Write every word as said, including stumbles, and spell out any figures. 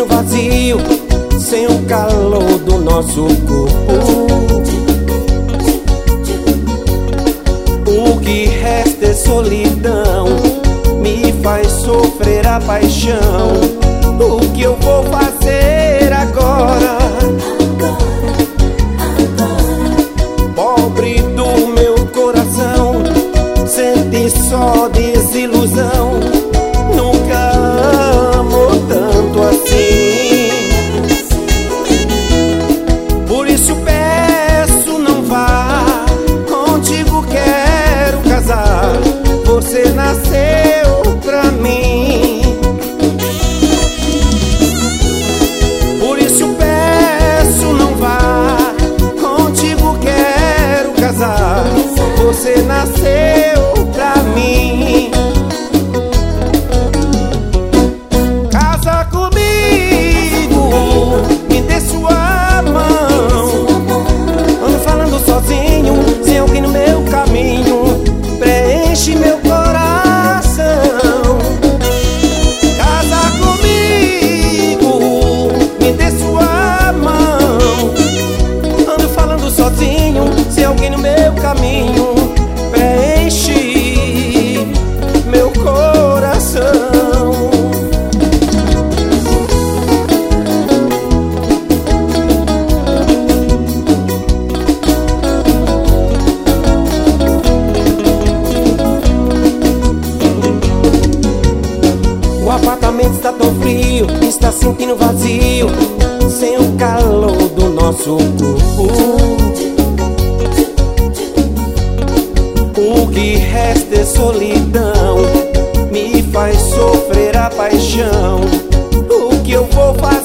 vazio, sem o calor do nosso corpo. O que resta é solidão, me faz sofrer a paixão. O que eu vou fazer agora? Pobre do meu coração, sente só desilusão. Nunca amou tanto assim. Por isso peço, não vá, contigo quero casar. Você nasceu pra mim. Por isso peço, não vá, contigo quero casar. Você nasceu pra mim. Casa comigo, me dê sua mão. Ando falando sozinho, sem alguém no meu caminho. Preenche meu coração. Casa comigo, me dê sua mão. Ando falando sozinho, sem alguém no meu caminho. Preenche meu coração. O apartamento está tão frio, está sentindo vazio, sem o calor do nosso corpo. O que resta é solidão, me faz sofrer a paixão. O que eu vou fazer?